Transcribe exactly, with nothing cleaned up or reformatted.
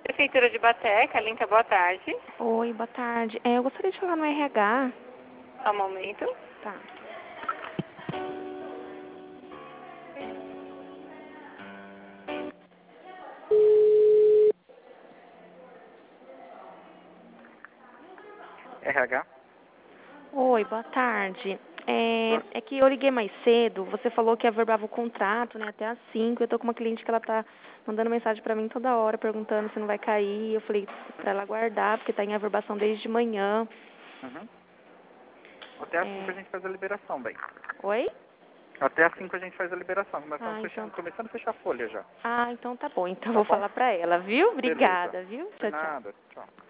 Prefeitura de Baté, Calinca, boa tarde. Oi, boa tarde. É, eu gostaria de falar no R H. Só um momento. Tá. R H? Oi, boa tarde. É, Boa- é que eu liguei mais cedo, você falou que averbava o contrato, né, até às cinco. Eu tô com uma cliente que ela tá mandando mensagem pra mim toda hora, perguntando se não vai cair. Eu falei pra ela aguardar, porque tá em averbação desde de manhã. Uhum. Até às cinco É... a gente faz a liberação, bem. Oi? Até às cinco a gente faz a liberação. Nós estamos Ah, então... fechando, começando a fechar a folha já. Ah, então tá bom. Então eu Tá vou bom? falar pra ela, viu? Beleza. Obrigada, viu? Por Tchau, tchau. nada. Tchau.